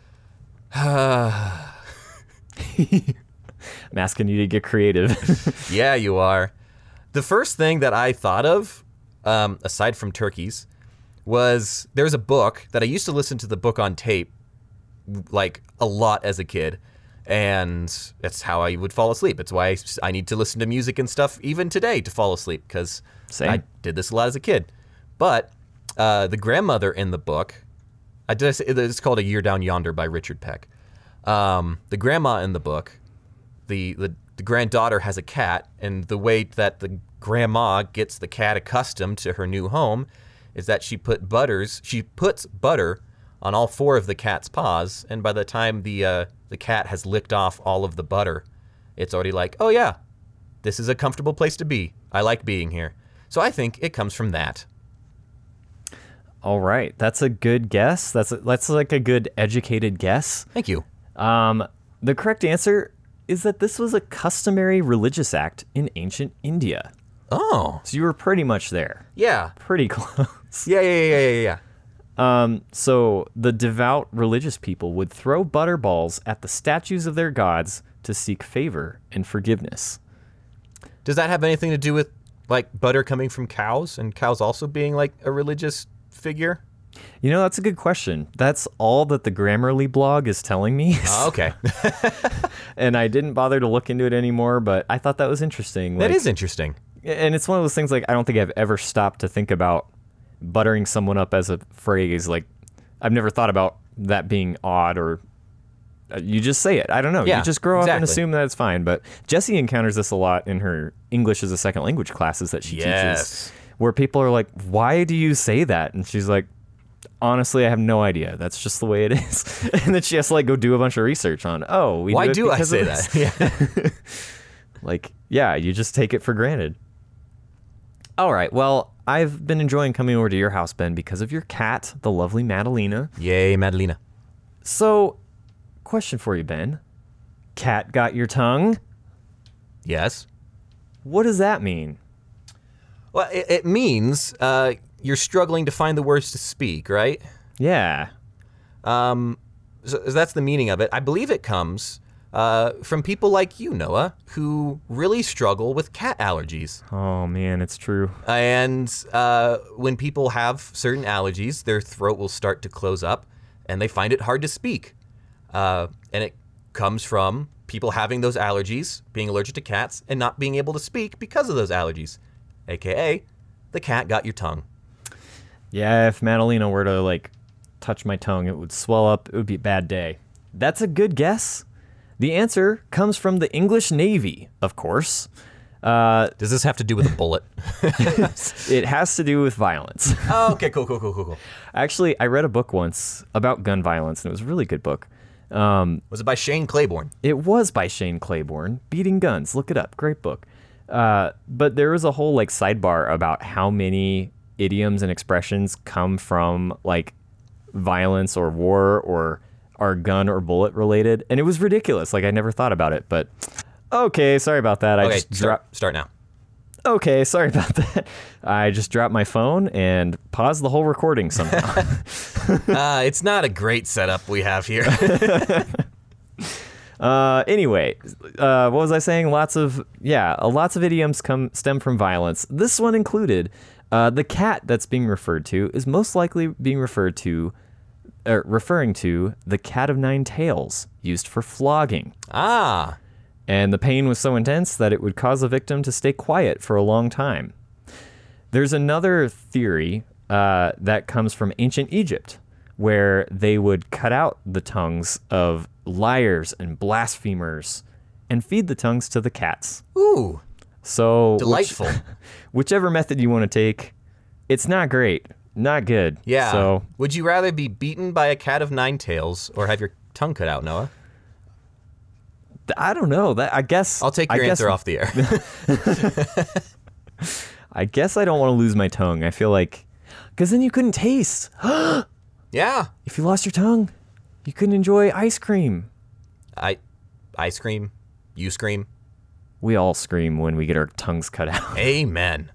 uh, I'm asking you to get creative. yeah, you are. The first thing that I thought of, um, aside from turkeys, was there's a book that I used to listen to the book on tape like a lot as a kid, and that's how I would fall asleep. It's why I, I need to listen to music and stuff even today to fall asleep, because I did this a lot as a kid. But uh, the grandmother in the book, I did I say, it's called A Year Down Yonder by Richard Peck. Um, the grandma in the book, the, the the granddaughter has a cat, and the way that the grandma gets the cat accustomed to her new home is that she put butters. She puts butter on all four of the cat's paws, and by the time the uh, the cat has licked off all of the butter, it's already like, oh yeah, this is a comfortable place to be. I like being here. So I think it comes from that. All right, that's a good guess. That's a, that's like a good educated guess. Thank you. Um, the correct answer is that this was a customary religious act in ancient India. Oh. So you were pretty much there. Yeah. Pretty close. Yeah, yeah, yeah, yeah, yeah. Um, so the devout religious people would throw butter balls at the statues of their gods to seek favor and forgiveness. Does that have anything to do with like butter coming from cows and cows also being like a religious figure? You know, that's a good question. That's all that the Grammarly blog is telling me. Oh, okay. And I didn't bother to look into it anymore, but I thought that was interesting. That like, is interesting. And it's one of those things, like, I don't think I've ever stopped to think about buttering someone up as a phrase. Like, I've never thought about that being odd, or uh, you just say it. I don't know. Yeah, you just grow exactly. up and assume that it's fine. But Jessie encounters this a lot in her English as a second language classes that she Yes. teaches, where people are like, why do you say that? And she's like, honestly, I have no idea. That's just the way it is. And then she has to like go do a bunch of research on, oh, we Why do, it do I because of say this. that? Yeah. Like, yeah, you just take it for granted. All right. Well, I've been enjoying coming over to your house, Ben, because of your cat, the lovely Madalena. Yay, Madalena. So, question for you, Ben. Cat got your tongue? Yes. What does that mean? Well, it, it means uh, you're struggling to find the words to speak, right? Yeah. Um, so that's the meaning of it. I believe it comes uh, from people like you, Noah, who really struggle with cat allergies. Oh, man, it's true. And uh, when people have certain allergies, their throat will start to close up, and they find it hard to speak. Uh, and it comes from people having those allergies, being allergic to cats, and not being able to speak because of those allergies. A K A, the cat got your tongue. Yeah, if Madalena were to, like, touch my tongue, it would swell up. It would be a bad day. That's a good guess. The answer comes from the English Navy, of course. Uh, Does this have to do with a bullet? it has to do with violence. Oh, okay, cool, cool, cool, cool, cool. Actually, I read a book once about gun violence, and it was a really good book. Um, Was it by Shane Claiborne? it was by Shane Claiborne, Beating Guns. Look it up. Great book. Uh, but there was a whole like sidebar about how many idioms and expressions come from like violence or war or are gun or bullet related. And it was ridiculous. Like I never thought about it, but okay, sorry about that. I Okay, just start, dropped. start now. Okay, sorry about that. I just dropped my phone and paused the whole recording somehow. Uh, it's not a great setup we have here. Uh, anyway, uh, what was I saying? Lots of, yeah, uh, lots of idioms come stem from violence. This one included. Uh, the cat that's being referred to is most likely being referred to, er, referring to the cat of nine tails used for flogging. Ah, And the pain was so intense that it would cause the victim to stay quiet for a long time. There's another theory uh, that comes from ancient Egypt, where they would cut out the tongues of liars and blasphemers and feed the tongues to the cats. ooh, So which- delightful. whichever method you want to take, it's not great, not good. Yeah. So Would you rather be beaten by a cat of nine tails or have your tongue cut out, Noah? th- I don't know. That I guess I'll take I your guess, answer off the air. I guess I don't want to lose my tongue. I feel like because then you couldn't taste. Yeah. If you lost your tongue, you couldn't enjoy ice cream. I, ice cream, you scream. We all scream when we get our tongues cut out. Amen.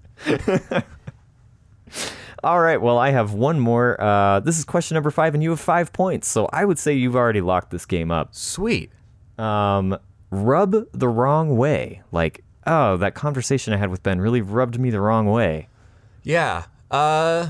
All right, well, I have one more. Uh, this is question number five, and you have five points. So I would say you've already locked this game up. Sweet. Um, rub the wrong way. Like, oh, that conversation I had with Ben really rubbed me the wrong way. Yeah. Uh,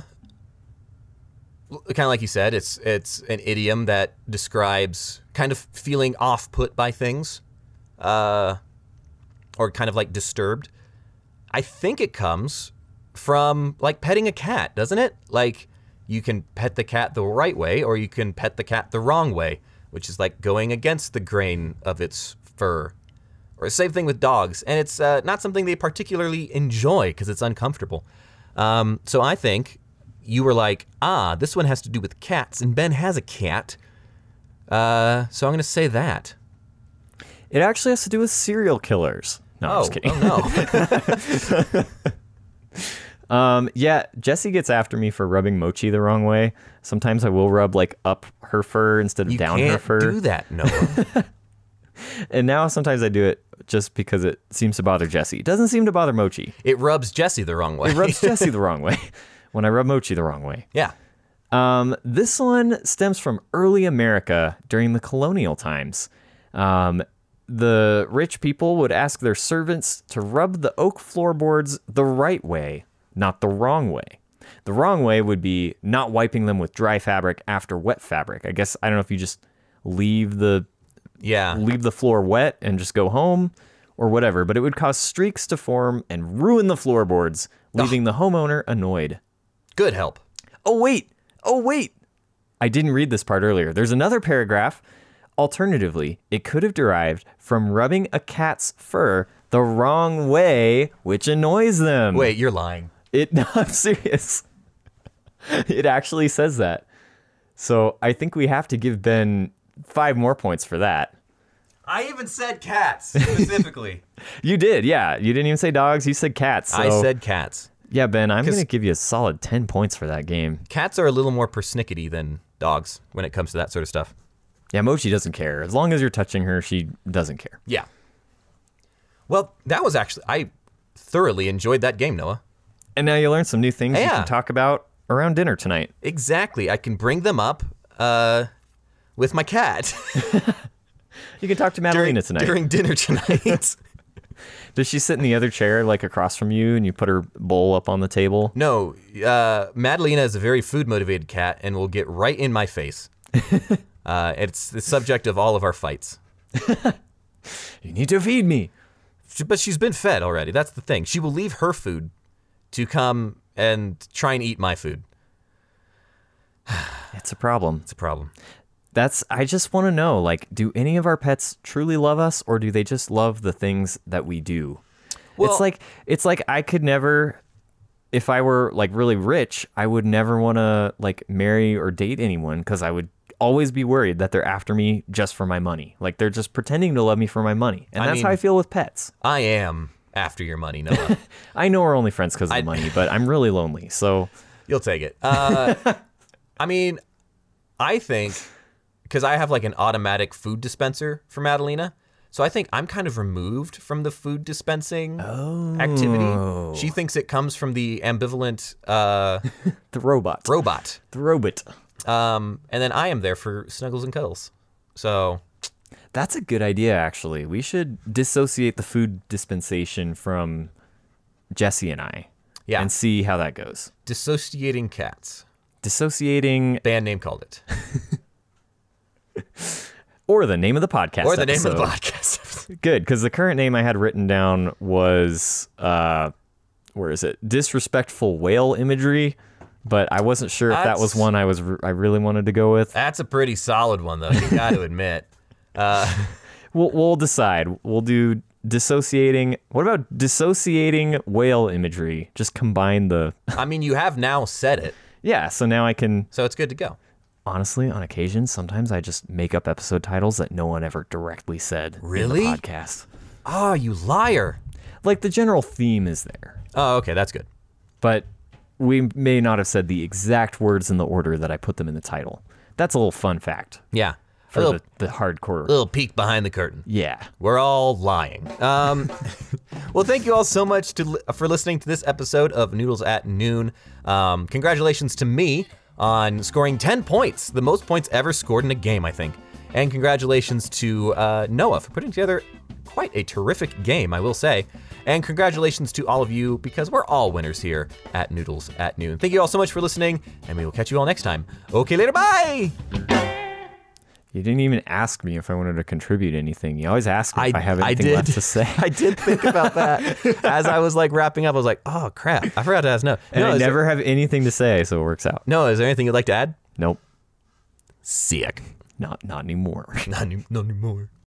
kind of like you said, it's it's an idiom that describes kind of feeling off-put by things, uh, or kind of like disturbed. I think it comes from like petting a cat, doesn't it? Like you can pet the cat the right way, or you can pet the cat the wrong way, which is like going against the grain of its fur. Or same thing with dogs, and it's uh, not something they particularly enjoy because it's uncomfortable. Um, so I think you were like, ah, this one has to do with cats, and Ben has a cat. Uh, so I'm going to say that. It actually has to do with serial killers. No, I'm Oh, just kidding. oh no. Um, yeah, Jessie gets after me for rubbing Mochi the wrong way. Sometimes I will rub like up her fur instead of You down her can't fur. do that, Noah. And now sometimes I do it just because it seems to bother Jessie. It doesn't seem to bother Mochi. It rubs Jesse the wrong way. It rubs Jessie the wrong way when I rub Mochi the wrong way. Yeah. Um, this one stems from early America during the colonial times. Um, the rich people would ask their servants to rub the oak floorboards the right way, not the wrong way. The wrong way would be not wiping them with dry fabric after wet fabric. I guess, I don't know if you just leave the Yeah. leave the floor wet and just go home or whatever, but it would cause streaks to form and ruin the floorboards, leaving the homeowner annoyed. Good help. Oh, wait. Oh, wait. I didn't read this part earlier. There's another paragraph. Alternatively, it could have derived from rubbing a cat's fur the wrong way, which annoys them. Wait, you're lying. It, no, I'm serious. It actually says that. So I think we have to give Ben five more points for that. I even said cats specifically. You did, yeah. You didn't even say dogs. You said cats. So. I said cats. Yeah, Ben, I'm 'Cause- going to give you a solid ten points for that game. Cats are a little more persnickety than dogs when it comes to that sort of stuff. Yeah, Mochi doesn't care. As long as you're touching her, she doesn't care. Yeah. Well, that was actually, I thoroughly enjoyed that game, Noah. And now you learn some new things you Yeah. can talk about around dinner tonight. Exactly. I can bring them up uh, with my cat You can talk to Madalena during, tonight. during dinner tonight. Does she sit in the other chair, like across from you, and you put her bowl up on the table? No, uh, Madalena is a very food-motivated cat and will get right in my face. uh, it's the subject of all of our fights. You need to feed me. She- But she's been fed already. That's the thing. She will leave her food to come and try and eat my food. It's a problem. It's a problem. That's, I just want to know, like, do any of our pets truly love us, or do they just love the things that we do? Well- it's like, it's like I could never, if I were like really rich, I would never want to like marry or date anyone because I would always be worried that they're after me just for my money. Like they're just pretending to love me for my money. And I that's mean- how I feel with pets. I am after your money, Noah. I know we're only friends because of I- the money, but I'm really lonely. So You'll take it. Uh, I mean, I think, because I have like an automatic food dispenser for Madalena, so I think I'm kind of removed from the food dispensing activity. She thinks it comes from the ambivalent uh, the robot, robot. the robot. Um, and then I am there for snuggles and cuddles. So, That's a good idea, actually. We should dissociate the food dispensation from Jesse and I. Yeah. And see how that goes. dissociating cats. Dissociating, Band name called it. or the name of the podcast. Or the name of the episode. podcast. Good, because the current name I had written down was, uh, where is it? Disrespectful whale imagery. But I wasn't sure if that was That's- one I was I really wanted to go with. That's a pretty solid one, though, you got to admit. Uh, We'll we'll decide. We'll do dissociating. What about dissociating whale imagery? Just combine the. I mean, you have now said it, Yeah. So now I can. so it's good to go. Honestly, on occasion, sometimes I just make up episode titles that no one ever directly said Really? in the podcast. Oh, you liar. Like the general theme is there, Oh, okay, that's good. but we may not have said the exact words in the order that I put them in the title. That's a little fun fact Yeah. for a little, the, the hardcore. little peek behind the curtain. Yeah. We're all lying. Um, well, thank you all so much to, for listening to this episode of Noodles at Noon. Um, congratulations to me on scoring ten points, the most points ever scored in a game, I think. And congratulations to uh, Noah for putting together quite a terrific game, I will say. And congratulations to all of you, because we're all winners here at Noodles at Noon. Thank you all so much for listening, and we will catch you all next time. Okay, later, bye! You didn't even ask me if I wanted to contribute anything. You always ask me if I, have anything did. left to say. I did think about that as I was like wrapping up. I was like, "Oh crap, I forgot to ask." No, And no, I is never There, have anything to say, so it works out. no, is there anything you'd like to add? Nope. Sick. Not not anymore. Not, any- not anymore.